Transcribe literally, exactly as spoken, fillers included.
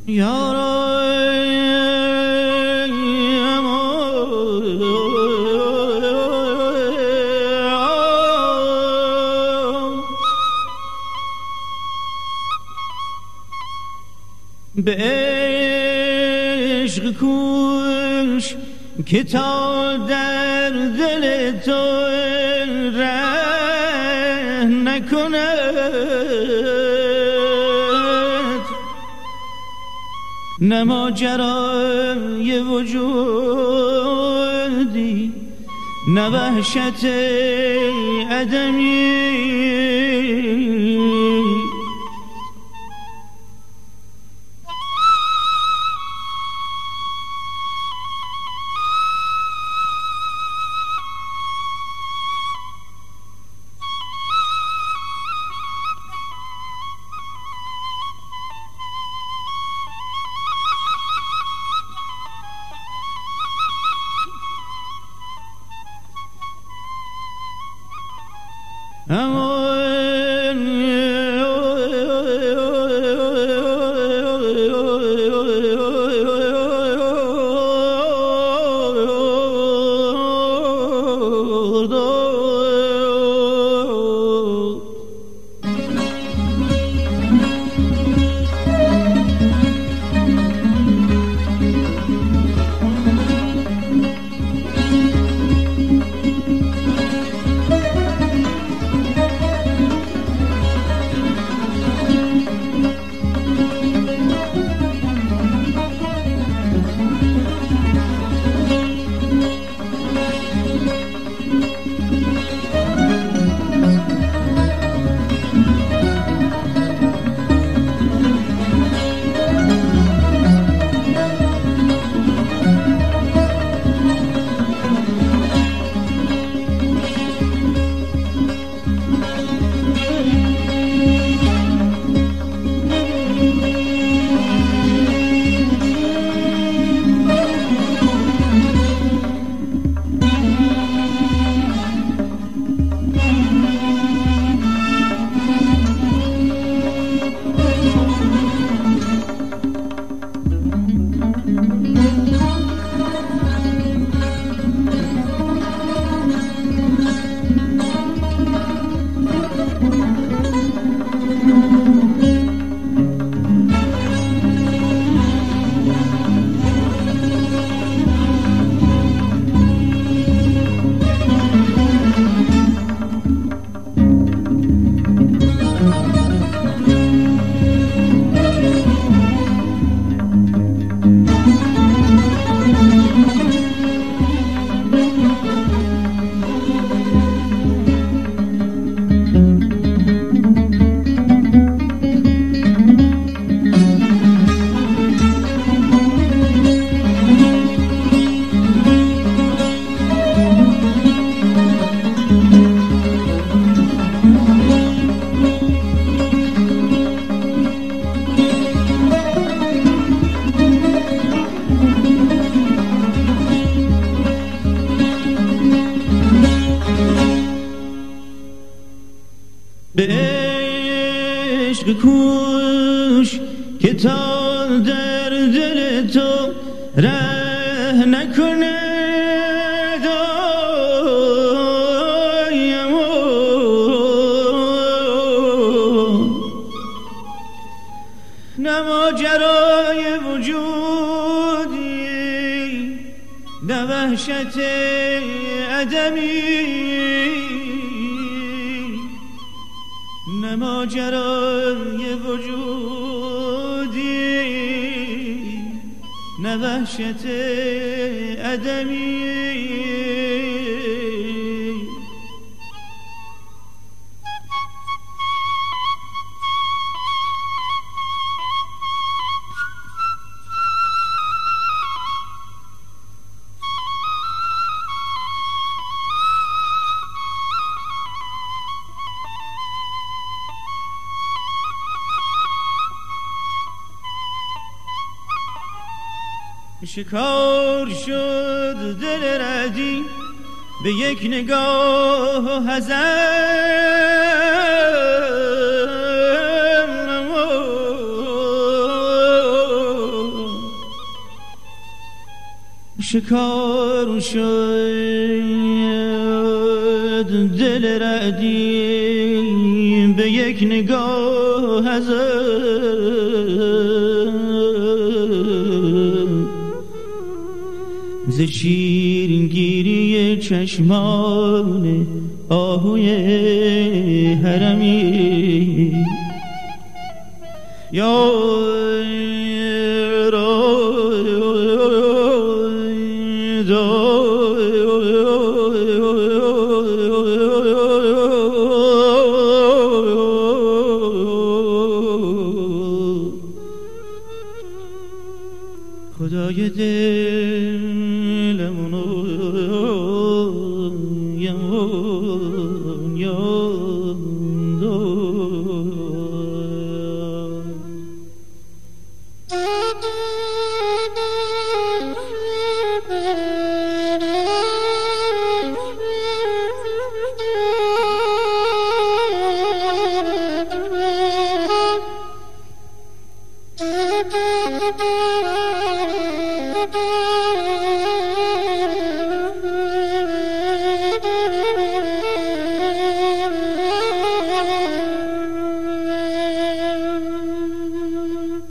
به عشق کوش که تا در دل تو ره نکند، نه ماجرای وجودی نه وحشت عدمی. به عشق کوش که تا در دل تو ره نکند، نه ماجرای وجودی نه وحشت عدمی، نه ماجرای وجودی نه وحشت عدمی. شکار شد دل ردی به یک نگاه حزن، شکار شد دل ردیم به یک نگاه ازم ز شیرین گیری چشمان آهوی حرمی یا خدای دلمونو یمون یون Thank you.